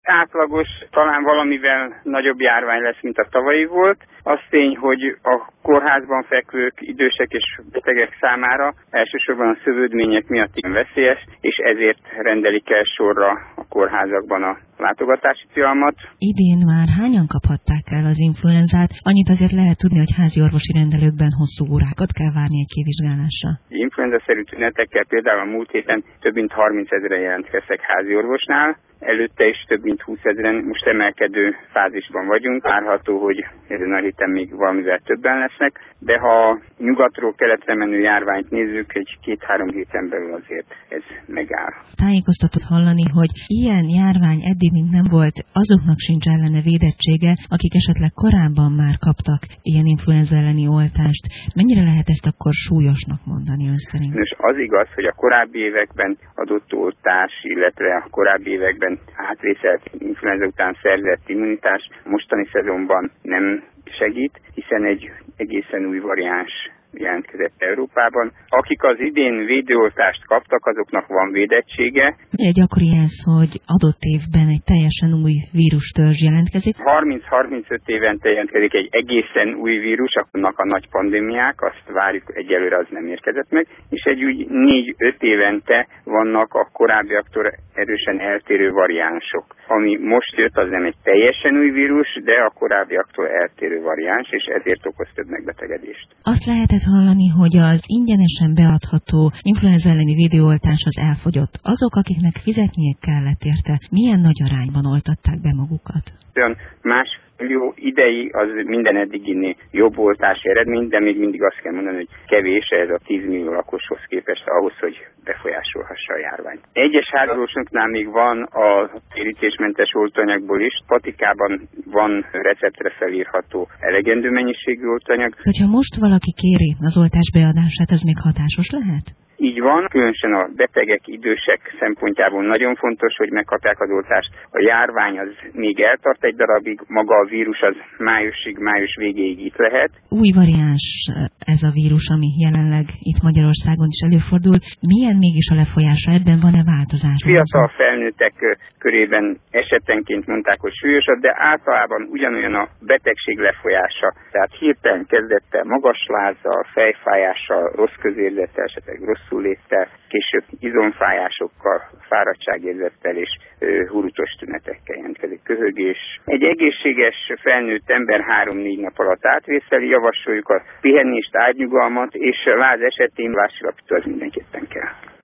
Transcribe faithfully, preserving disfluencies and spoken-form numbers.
átlagos, talán valamivel nagyobb járvány lesz, mint a tavalyi volt. Az tény, hogy a kórházban fekvők, idősek és betegek számára elsősorban a szövődmények miatt igen veszélyes, és ezért rendelik el sorra a kórházakban a látogatási tilalmat. Idén már hányan kaphatták el az influenzát? Annyit azért lehet tudni, hogy házi orvosi rendelőkben hosszú órákat kell várni egy kivizsgálásra. Influenza-szerű tünetekkel például a múlt héten több mint harmincezren jelentkeztek házi orvosnál, előtte is több mint húszezren, most emelkedő fázisban vagyunk. Várható, hogy ezen a héten még valamivel többen lesznek, de ha nyugatról keletre menő járványt nézzük, egy két-három héten belül azért ez megáll. Tájékoztatott hallani, hogy ilyen járvány eddig még nem volt, azoknak sincs ellene védettsége, akik esetleg korábban már kaptak ilyen influenza elleni oltást. Mennyire lehet ezt akkor súlyosnak mondani ön szerint? Nos, az igaz, hogy a korábbi években adott oltás, illetve a korábbi években átvészelt influenza után szerzett immunitás mostani szezonban nem segít, hiszen egy egészen új variáns jelentkezett Európában. Akik az idén védőoltást kaptak, azoknak van védettsége. Milyen gyakori ez, hogy adott évben egy teljesen új vírustörzs jelentkezik? harminc-harmincöt évente jelentkezik egy egészen új vírus, annak a nagy pandémiák, azt várjuk, egyelőre az nem érkezett meg, és egy úgy négy-öt évente vannak a korábbiaktól erősen eltérő variánsok. Ami most jött, az nem egy teljesen új vírus, de a korábbiaktól eltérő variáns, és ezért okoz több megbetegedést. Azt lehetett hallani, hogy az ingyenesen beadható influenza elleni védőoltás az elfogyott. Azok, akiknek fizetnie kellett érte, milyen nagy arányban oltatták be magukat? Olyan más millió idei az minden eddiginél jobb oltási eredmény, de még mindig azt kell mondani, hogy kevés ez a tíz millió lakoshoz képest ahhoz, hogy befolyásolhassa a járványt. Egyes házorvosoknál még van a térítésmentes oltóanyagból is. Patikában van receptre felírható elegendő mennyiségű oltóanyag. Hogyha most valaki kéri az oltás beadását, ez még hatásos lehet? Így van, különösen a betegek, idősek szempontjából nagyon fontos, hogy megkapják az oltást. A járvány az még eltart egy darabig, maga a vírus az májusig, május végéig itt lehet. Új variáns ez a vírus, ami jelenleg itt Magyarországon is előfordul. Milyen mégis a lefolyása, ebben van-e változás? Fiatal felnőttek körében esetenként mondták, hogy súlyosabb, de általában ugyanolyan a betegség lefolyása. Tehát hirtelen kezdett el magas lázzal, fejfájással, rossz közérzettel, esetleg rossz léttel, később izomfájásokkal, fáradtságérzettel és ö, hurutos tünetekkel jelentkezik, köhögés. Egy egészséges felnőtt ember három-négy nap alatt átvészeli, javasoljuk a pihenést, ágynyugalmat, és láz esetén vásilapító az mindenképpen kell.